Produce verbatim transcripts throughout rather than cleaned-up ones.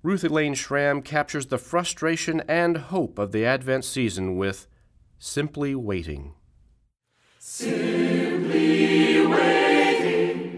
Ruth Elaine Schramm captures the frustration and hope of the Advent season with Simply Waiting. Simply waiting,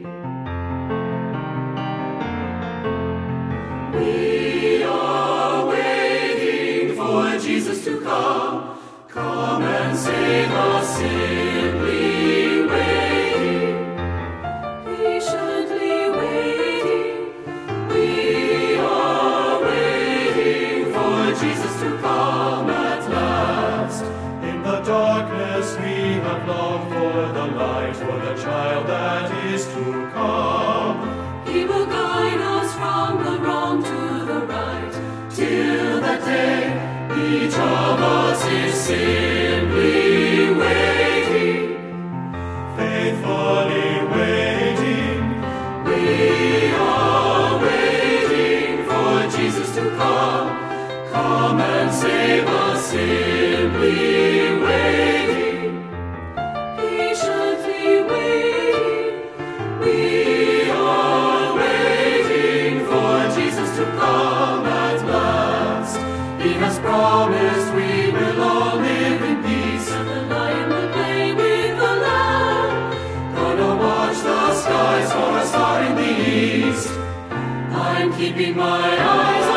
we are waiting for Jesus to come, come and save us. Simply waiting, patiently waiting, we are waiting for Jesus to come at last. In the darkness we have longed for the light, for the child that is to come. He will guide us from the wrong to the right, till that day each of us is simply waiting, faithfully waiting. We are waiting for Jesus to come, come and save us. Simply waiting, patiently waiting, we are waiting for Jesus to come at last. He has promised we will all live in peace, and the lion will play with the lamb. Gonna watch the skies for a star in the east. I'm keeping my eyes on